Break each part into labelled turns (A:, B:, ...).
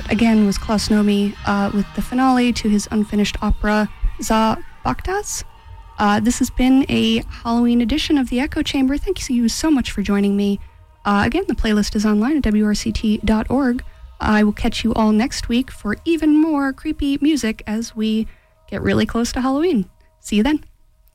A: again, was Klaus Nomi with the finale to his unfinished opera, Za Baktas. This has been a Halloween edition of the Echo Chamber. Thank you so much for joining me. Again, the playlist is online at wrct.org. I will catch you all next week for even more creepy music as we get really close to Halloween. See you then.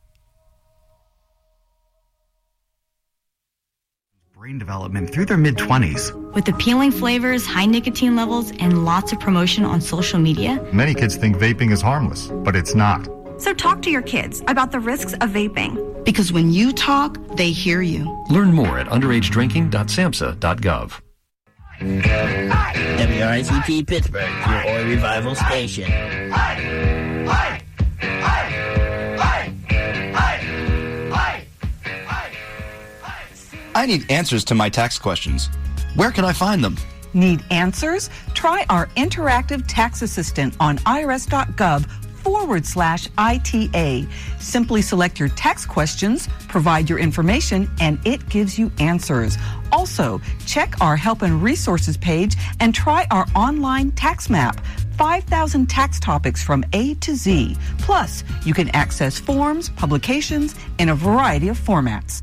B: Brain development through their mid-20s.
C: With appealing flavors, high nicotine levels, and lots of promotion on social media.
D: Many kids think vaping is harmless, but it's not.
E: So talk to your kids about the risks of vaping.
F: Because when you talk, they hear you.
G: Learn more at underagedrinking.samhsa.gov.
H: WRICT Pittsburgh, your Oi Revival station.
I: I need answers to my tax questions. Where can I find them?
J: Need answers? Try our interactive tax assistant on irs.gov/ITA. Simply select your tax questions, provide your information, and it gives you answers. Also, check our help and resources page and try our online tax map. 5,000 tax topics from A to Z. Plus, you can access forms, publications in a variety of formats.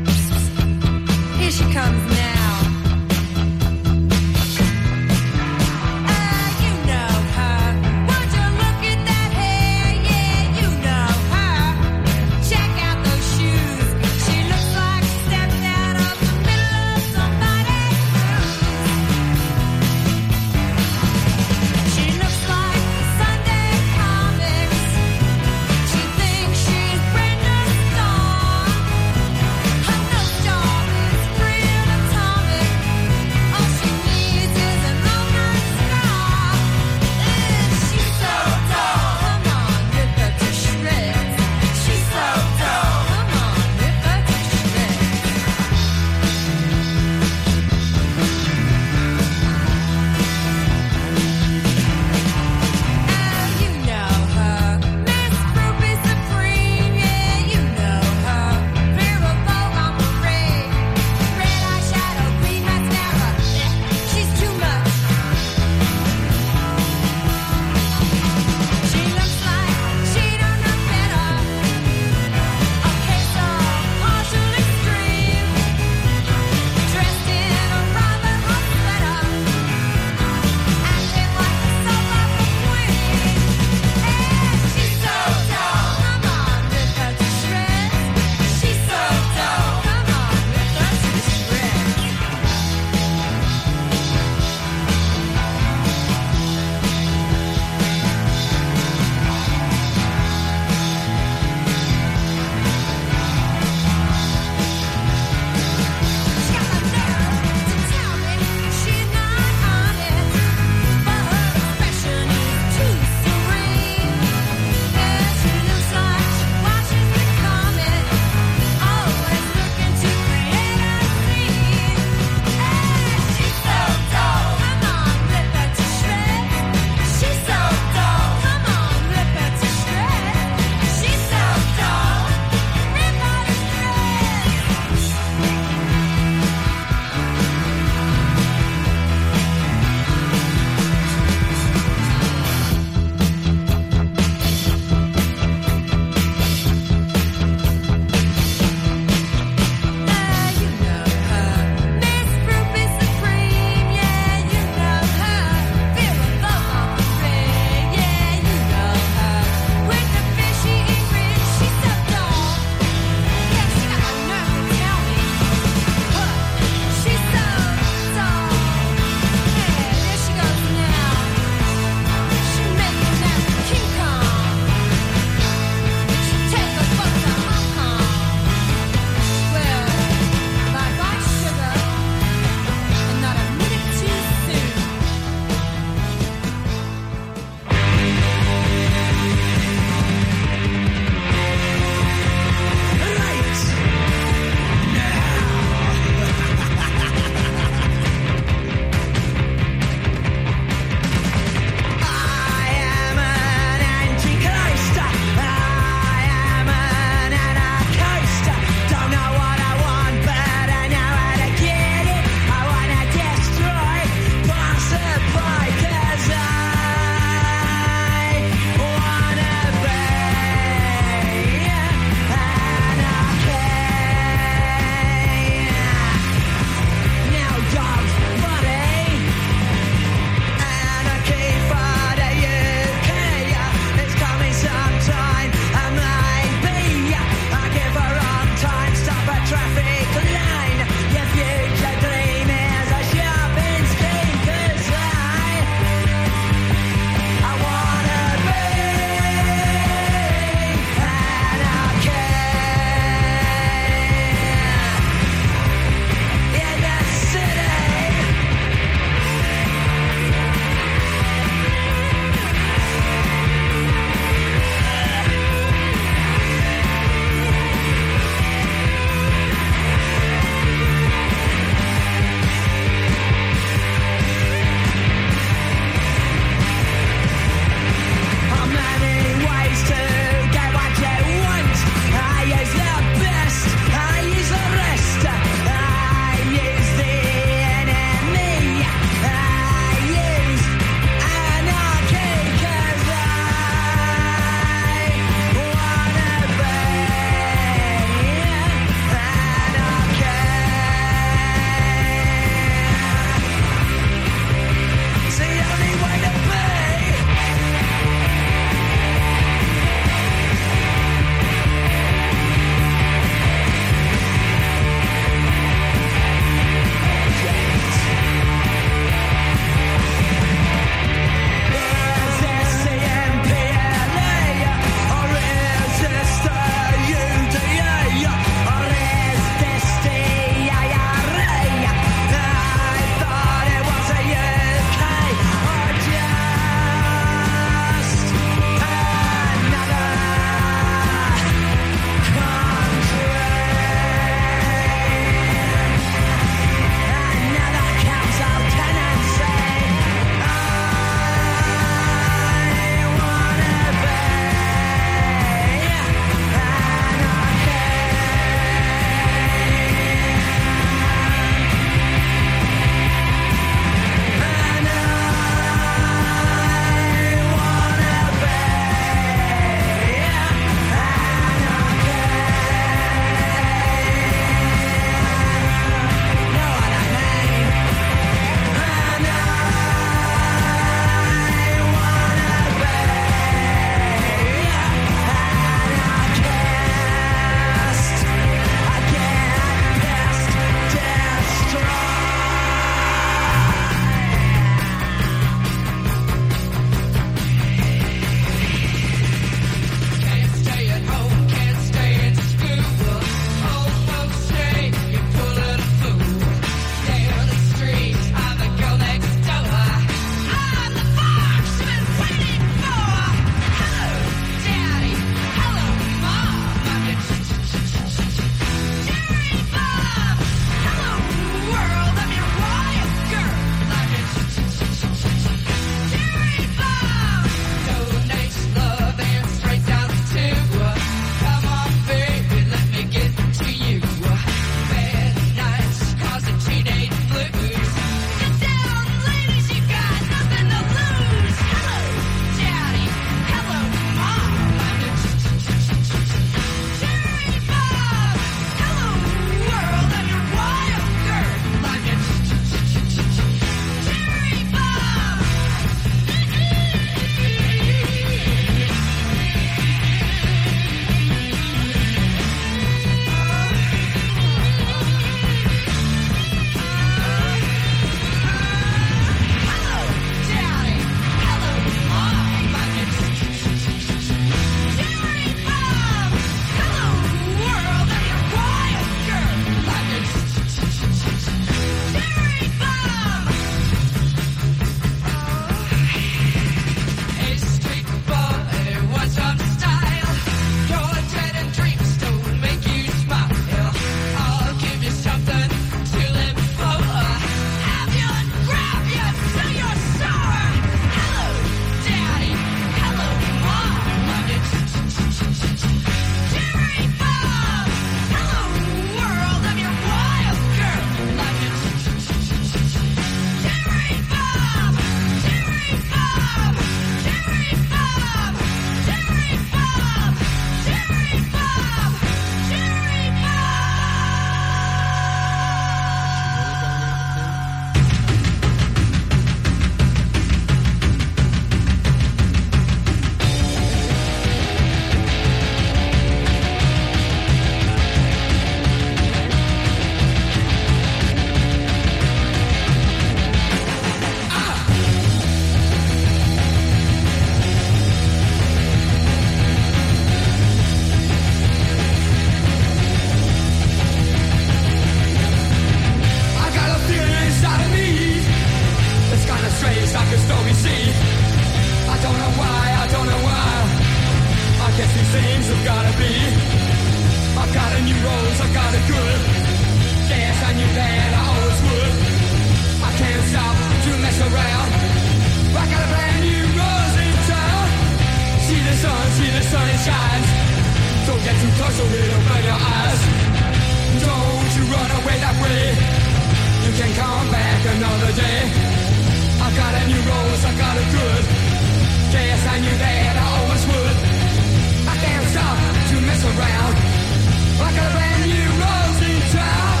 K: too close so it'll burn your eyes. Don't you run away that way. You can come back another day. I've got a new rose, I've got it good. Guess I knew that I always would. I can't stop to mess around. I got a brand new rose in town.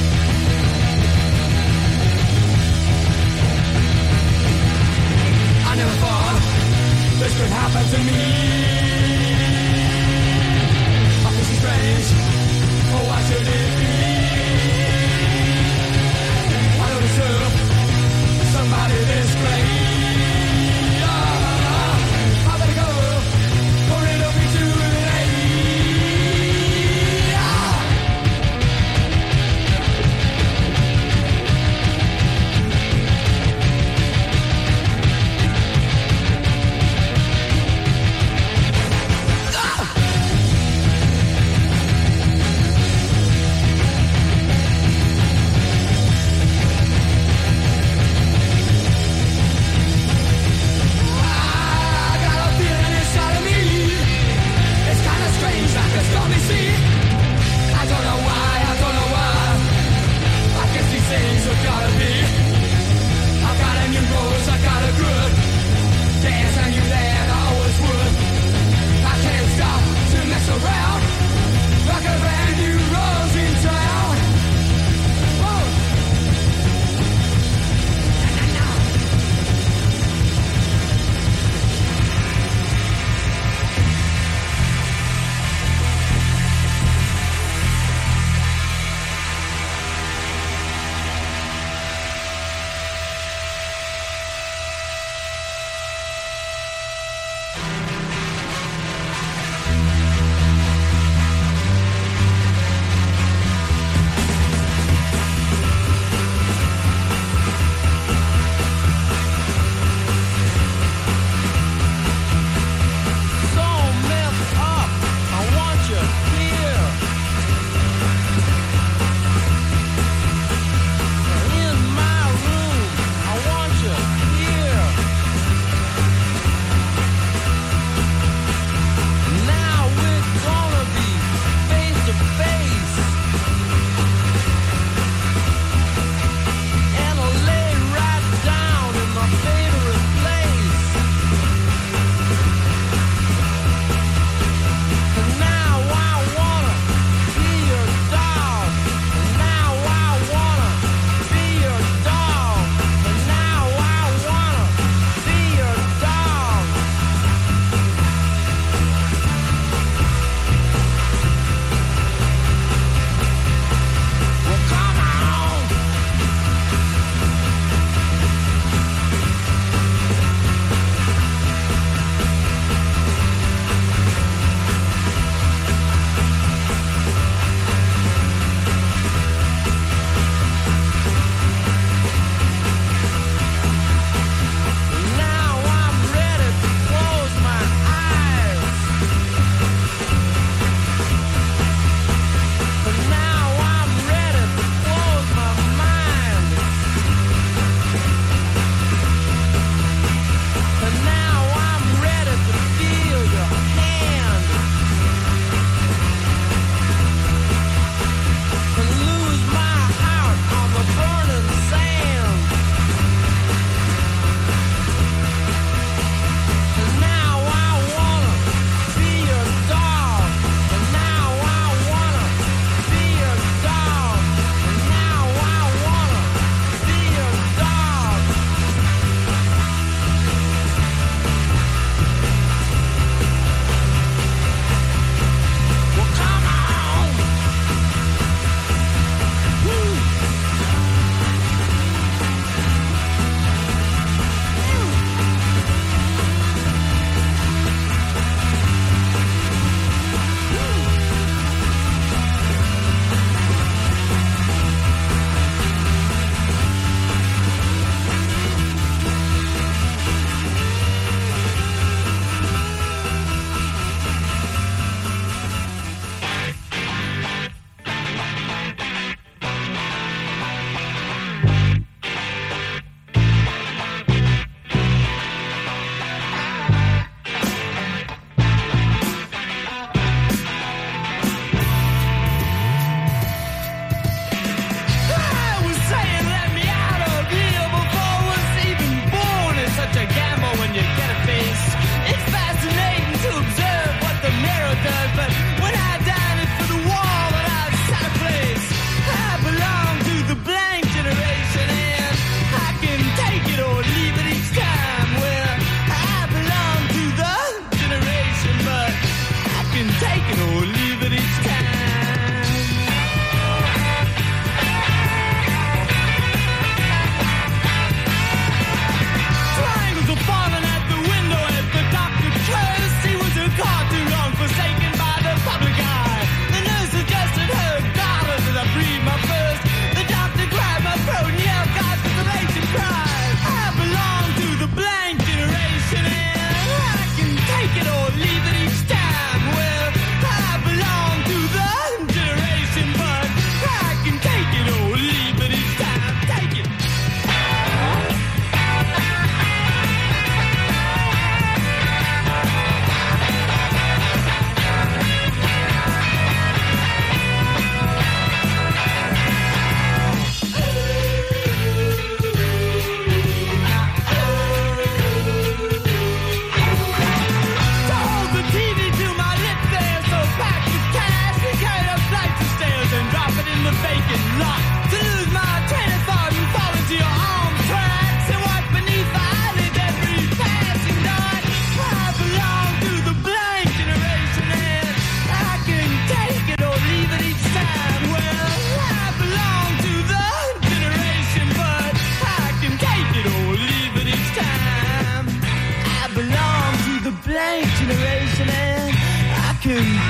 K: I never thought this could happen to me. I feel so strange. Oh, why should it be? I don't deserve somebody this great. I better go, or it'll be too late.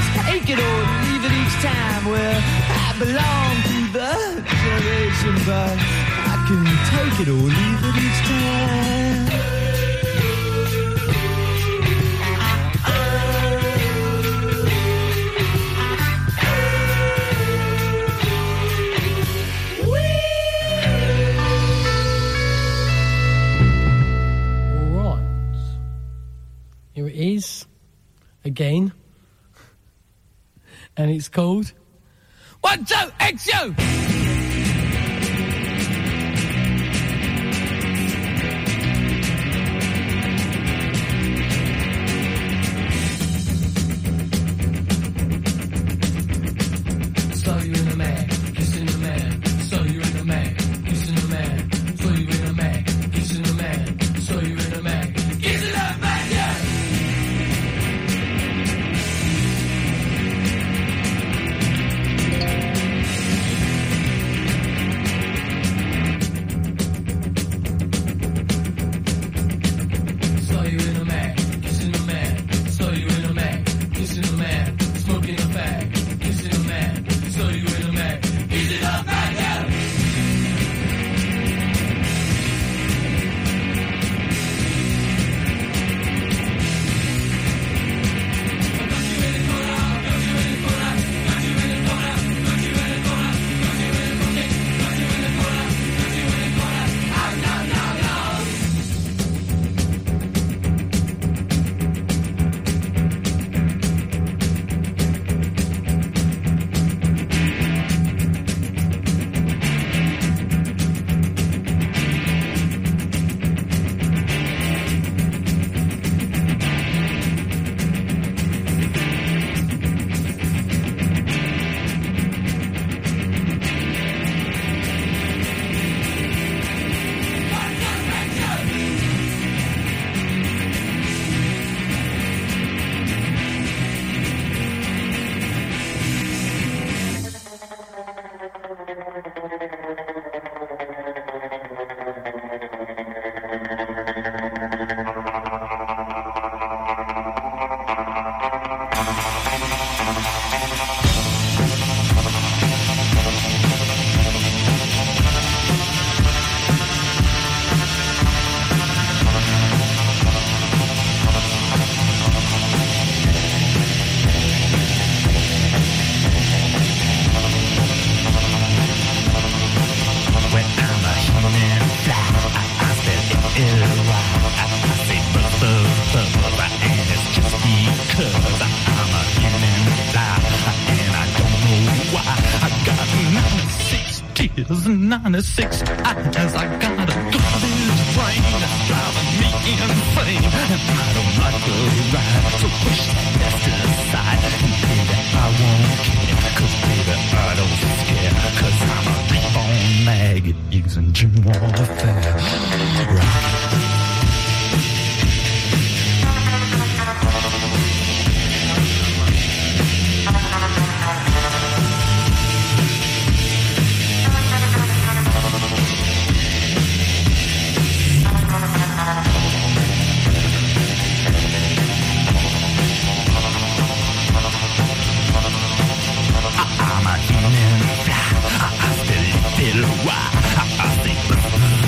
K: Take it or leave it each time. Well, I belong to the generation, but I can take it or leave it each time.
L: Here it is, again, and it's called 1, 2, XU! Saw you in a mag, kissing a man. Saw you in a mag, kissing a man. Saw you in a mag, kissing a man. Saw you in a mag, kissing a man, yeah! Saw you in a mag, kissing a man. Saw you in a mag, kissing a man. Smoking a fag, kissing a man. Saw you in a mag, kissing a man, yeah!
M: Tears and 96 eyes. I got a garbage brain that's driving me insane, and I don't like the ride, so push that left aside. And baby, I won't care, 'cause baby, I don't scare, 'cause I'm a reborn maggot using gym warfare. Rock. I'm a human fly, I still feel why I think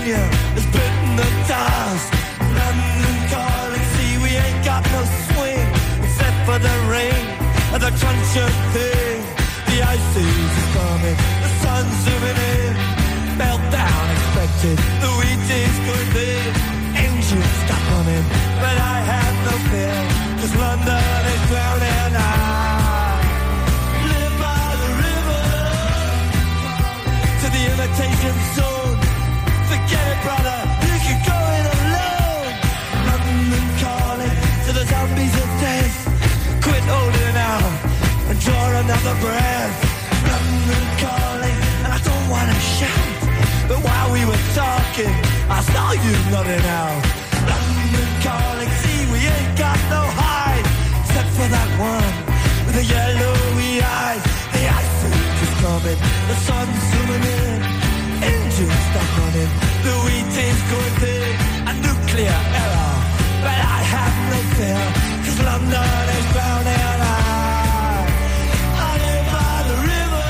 K: California has bitten the dust. London calling, see we ain't got no swing except for the rain and the crunch of thing. The ice age is coming, the sun's zooming in. Meltdown expected, the wheat is good in. Engines stop running, but I have no fear, 'cause London is drowning. I live by the river to the imitation zone. Forget it, brother, you can go it alone. London calling to the zombies of death. Quit holding out and draw another breath. London calling, and I don't wanna shout, but while we were talking, I saw you nodding out. London calling, see we ain't got no hide, except for that one with the yellowy eyes. The ice age is coming, the sun's zooming in. Engines stop running, the wheat is going big. A nuclear error, but I have no fear, 'cause London is drowning. I live by the river.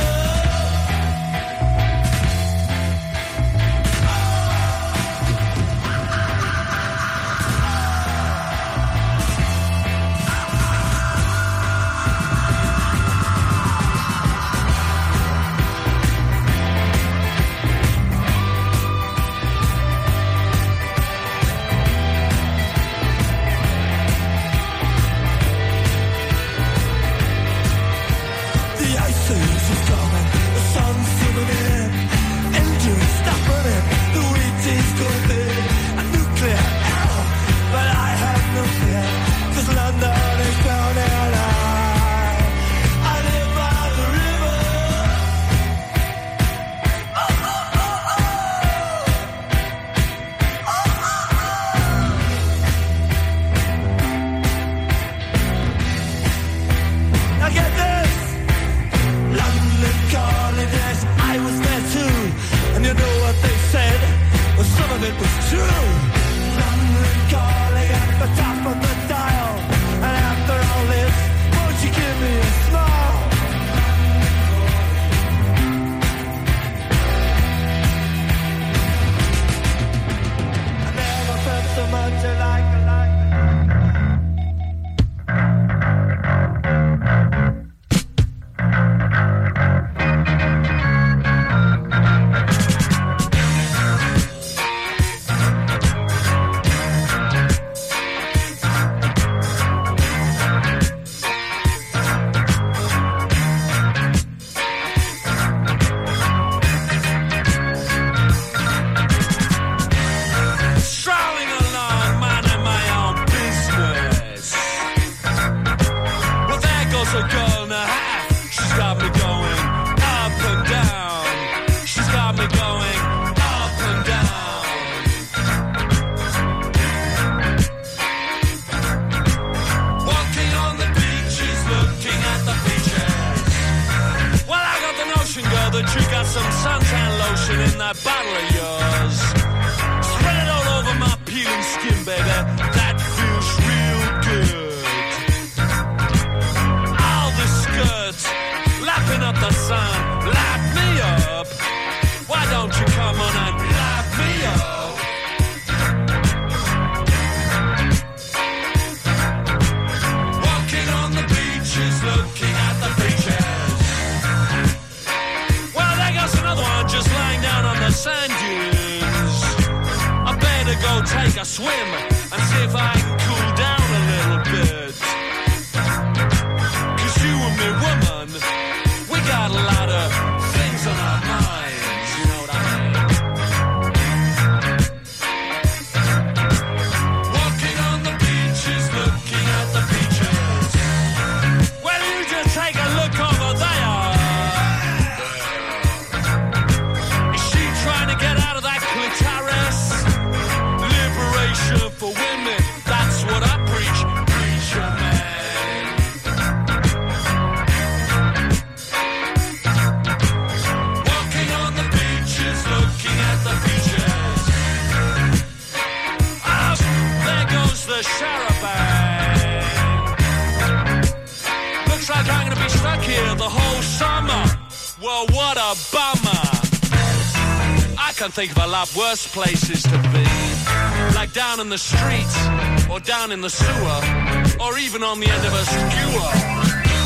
N: here the whole summer. Well, what a bummer. I can think of a lot worse places to be. Like down in the street, or down in the sewer, or even on the end of a skewer.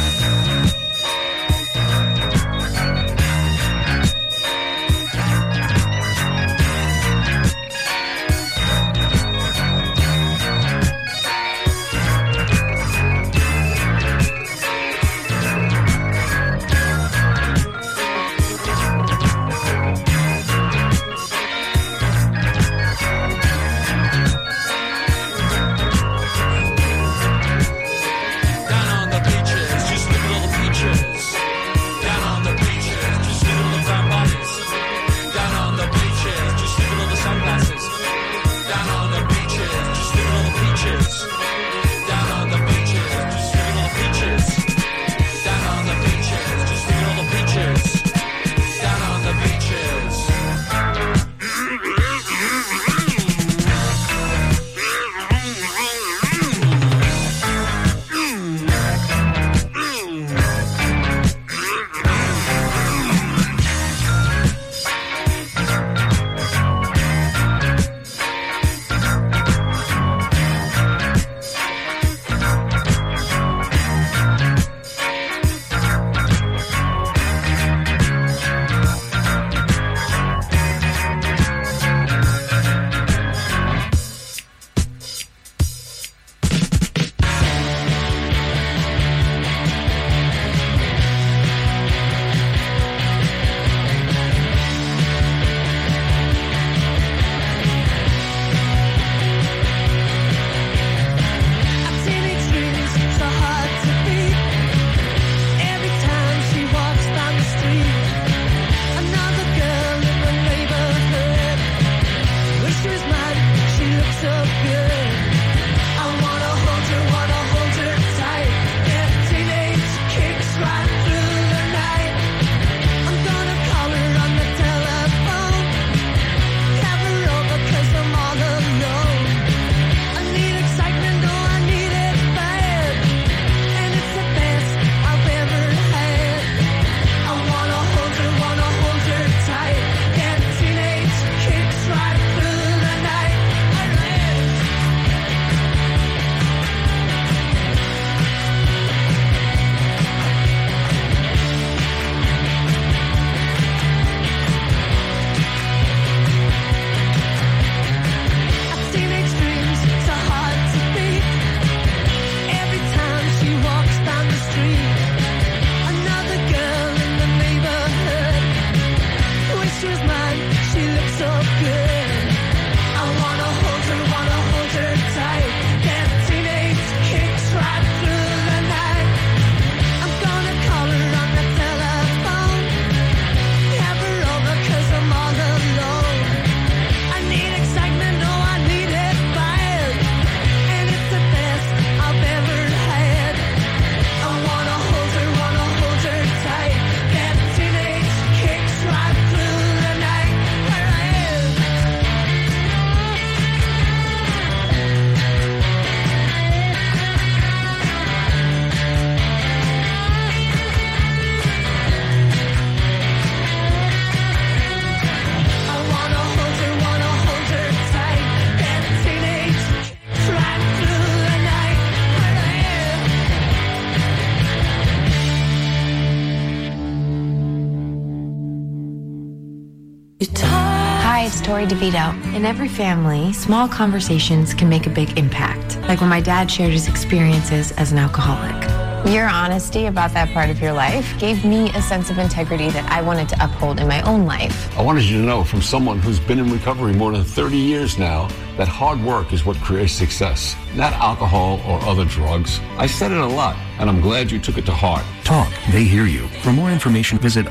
O: Hi, it's Tori DeVito. In every family, small conversations can make a big impact. Like when my dad shared his experiences as an alcoholic. Your honesty about that part of your life gave me a sense of integrity that I wanted to uphold in my own life.
P: I wanted you to know from someone who's been in recovery more than 30 years now that hard work is what creates success, not alcohol or other drugs. I said it a lot, and I'm glad you took it to heart.
G: Talk. They hear you. For more information, visit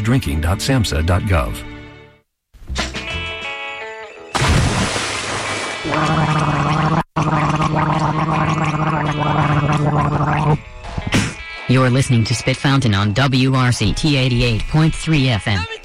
G: underagedrinking.samhsa.gov.
Q: You're listening to Spit Fountain on WRCT 88.3 FM.